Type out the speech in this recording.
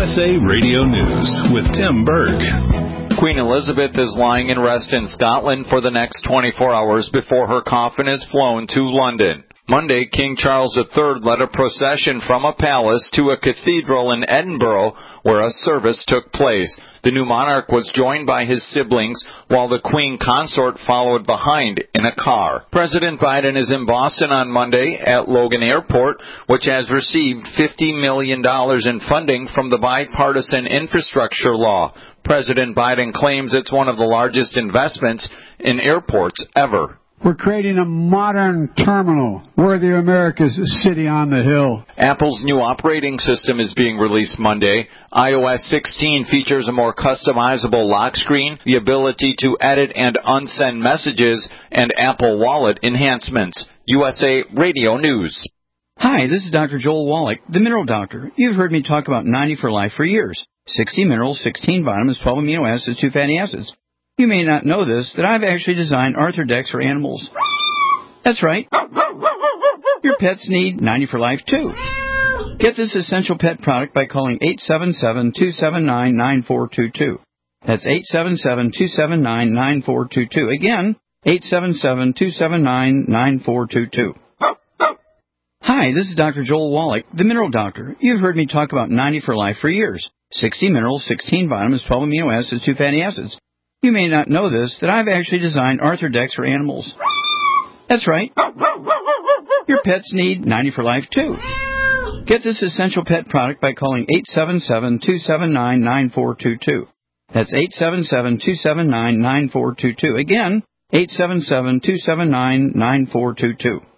USA Radio News with Tim Berg. Queen Elizabeth is lying in rest in Scotland for the next 24 hours before her coffin is flown to London. Monday, King Charles III led a procession from a palace to a cathedral in Edinburgh where a service took place. The new monarch was joined by his siblings while the Queen consort followed behind in a car. President Biden is in Boston on Monday at Logan Airport, which has received $50 million in funding from the bipartisan infrastructure law. President Biden claims it's one of the largest investments in airports ever. We're creating a modern terminal worthy of America's city on the hill. Apple's new operating system is being released Monday. iOS 16 features a more customizable lock screen, the ability to edit and unsend messages, and Apple Wallet enhancements. USA Radio News. Hi, this is Dr. Joel Wallach, the Mineral Doctor. You've heard me talk about 90 for Life for years. 60 minerals, 16 vitamins, 12 amino acids, 2 fatty acids. You may not know this, that I've actually designed Arthrodex for animals. That's right. Your pets need 90 for Life, too. Get this essential pet product by calling 877-279-9422. That's 877-279-9422. Again, 877-279-9422. Hi, this is Dr. Joel Wallach, the Mineral Doctor. You've heard me talk about 90 for Life for years. 60 minerals, 16 vitamins, 12 amino acids, 2 fatty acids. You may not know this, that I've actually designed Arthrodex for animals. That's right. Your pets need 90 for Life, too. Get this essential pet product by calling 877-279-9422. That's 877-279-9422. Again, 877-279-9422.